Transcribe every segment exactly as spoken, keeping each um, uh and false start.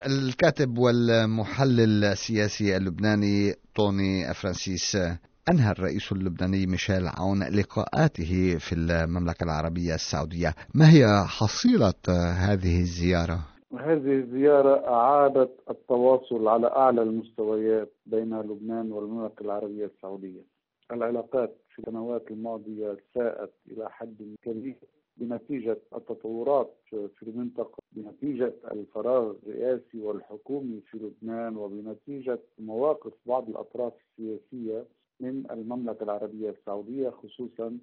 الكاتب والمحلل السياسي اللبناني طوني فرانسيس، أنهى الرئيس اللبناني ميشيل عون لقاءاته في المملكة العربية السعودية. ما هي حصيلة هذه الزيارة؟ هذه الزيارة أعادت التواصل على أعلى المستويات بين لبنان والمملكة العربية السعودية. العلاقات في السنوات الماضية ساءت إلى حد كبير بنتيجة التطورات في المنطقة، بنتيجة الفراغ الرئاسي والحكومي في لبنان، وبنتيجة مواقف بعض الأطراف السياسية من المملكة العربية السعودية، خصوصا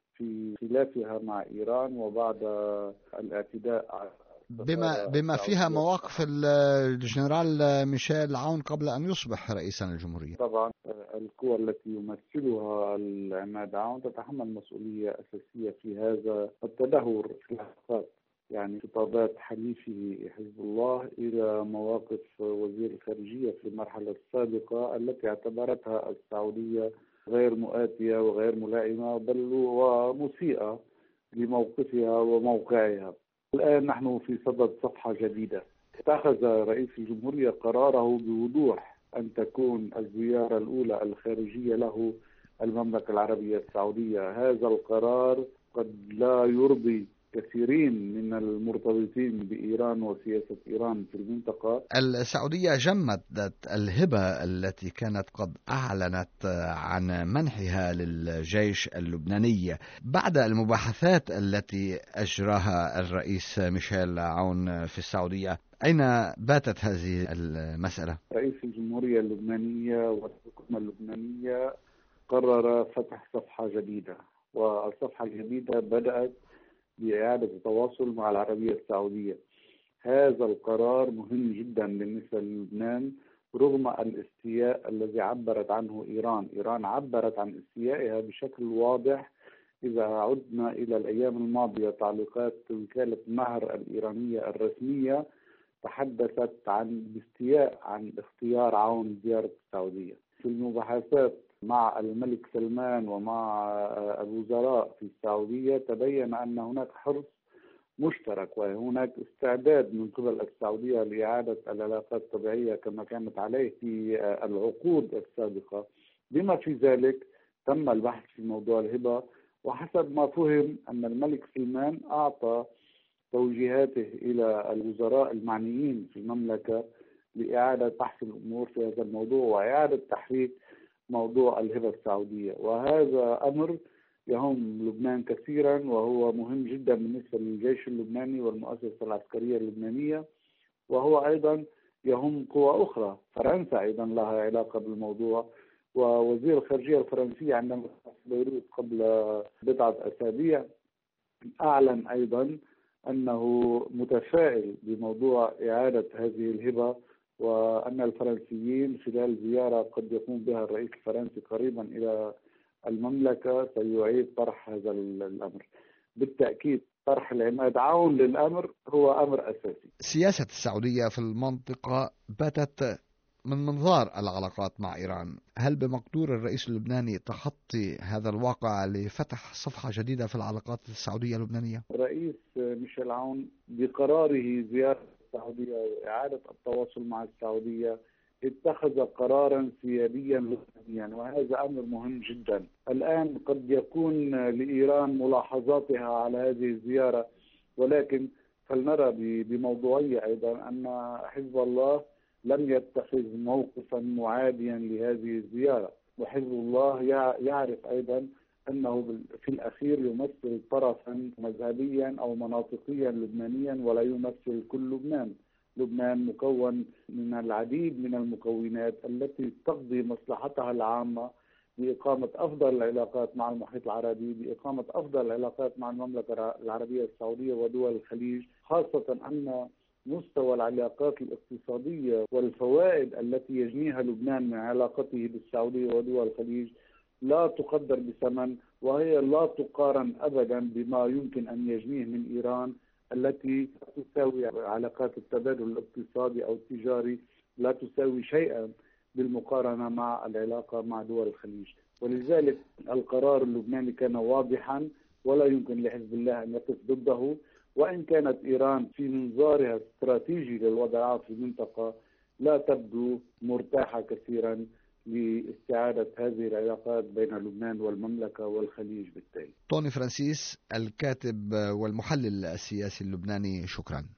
في خلافها مع إيران وبعد الاعتداء على بما بما فيها مواقف الجنرال ميشيل عون قبل أن يصبح رئيسا للجمهورية. طبعا القوى التي يمثلها العماد عون تتحمل مسؤولية أساسية في هذا التدهور في العلاقات، يعني خطابات حليفه حزب الله إلى مواقف وزير الخارجية في المرحلة السابقة التي اعتبرتها السعودية غير مؤاتية وغير ملائمة بل ومسيئة لموقفها وموقعها. الآن نحن في صدد صفحة جديدة. اتخذ رئيس الجمهورية قراره بوضوح أن تكون الزيارة الأولى الخارجية له المملكة العربية السعودية. هذا القرار قد لا يرضي كثيرين من المرتبطين بإيران وسياسة إيران في المنطقة. السعودية جمدت الهبة التي كانت قد أعلنت عن منحها للجيش اللبناني بعد المباحثات التي أجراها الرئيس ميشيل عون في السعودية. أين باتت هذه المسألة؟ رئيس الجمهورية اللبنانية والحكومة اللبنانية قرر فتح صفحة جديدة، والصفحة الجديدة بدأت بإعادة التواصل مع العربية السعودية. هذا القرار مهم جدا بالنسبة للبنان رغم الاستياء الذي عبرت عنه إيران. إيران عبرت عن استيائها بشكل واضح. إذا عدنا إلى الأيام الماضية تعليقات وكالة مهر الإيرانية الرسمية تحدثت عن الاستياء عن اختيار عون زيارة السعودية. في المباحثات مع الملك سلمان ومع الوزراء في السعودية تبين أن هناك حرص مشترك وهناك استعداد من قبل السعودية لإعادة العلاقات الطبيعية كما كانت عليه في العقود السابقة. بما في ذلك تم البحث في موضوع الهبة، وحسب ما فهم أن الملك سلمان أعطى توجيهاته إلى الوزراء المعنيين في المملكة لإعادة بحث الأمور في هذا الموضوع وإعادة تحريك موضوع الهبة السعودية. وهذا أمر يهم لبنان كثيرا وهو مهم جدا بالنسبة للجيش اللبناني والمؤسسة العسكرية اللبنانية، وهو أيضا يهم قوى أخرى. فرنسا أيضا لها علاقة بالموضوع، ووزير الخارجية الفرنسي عندما كان في بيروت قبل بضعة أسابيع أعلن أيضا أنه متفائل بموضوع إعادة هذه الهبة، وأن الفرنسيين خلال زيارة قد يقوم بها الرئيس الفرنسي قريبا إلى المملكة سيعيد طرح هذا الأمر. بالتأكيد طرح العماد عون للأمر هو أمر أساسي. سياسة السعودية في المنطقة باتت من منظار العلاقات مع إيران. هل بمقدور الرئيس اللبناني تخطي هذا الواقع لفتح صفحة جديدة في العلاقات السعودية اللبنانية؟ الرئيس ميشيل عون بقراره زيارة السعودية وإعادة التواصل مع السعودية اتخذ قرارا سياديا لبنانيا، وهذا أمر مهم جدا. الآن قد يكون لإيران ملاحظاتها على هذه الزيارة، ولكن فلنرى بموضوعية أيضا أن حزب الله لم يتخذ موقفا معاديا لهذه الزيارة، وحزب الله يعرف أيضا أنه في الأخير يمثل طرفا مذهبيا أو مناطقيا لبنانيا ولا يمثل كل لبنان. لبنان مكون من العديد من المكونات التي تقضي مصلحتها العامة بإقامة أفضل العلاقات مع المحيط العربي، بإقامة أفضل العلاقات مع المملكة العربية السعودية ودول الخليج، خاصة أن مستوى العلاقات الاقتصادية والفوائد التي يجنيها لبنان من علاقته بالسعودية ودول الخليج لا تقدر بثمن، وهي لا تقارن أبدا بما يمكن أن يجنيه من إيران التي تساوي علاقات التبادل الاقتصادي أو التجاري لا تساوي شيئا بالمقارنة مع العلاقة مع دول الخليج. ولذلك القرار اللبناني كان واضحا ولا يمكن لحزب الله أن يقف ضده، وإن كانت إيران في منظارها الاستراتيجي للوضع العام في المنطقة لا تبدو مرتاحة كثيرا لاستعادة هذه العلاقات بين لبنان والمملكة والخليج بالتالي. توني فرانسيس، الكاتب والمحلل السياسي اللبناني، شكرا.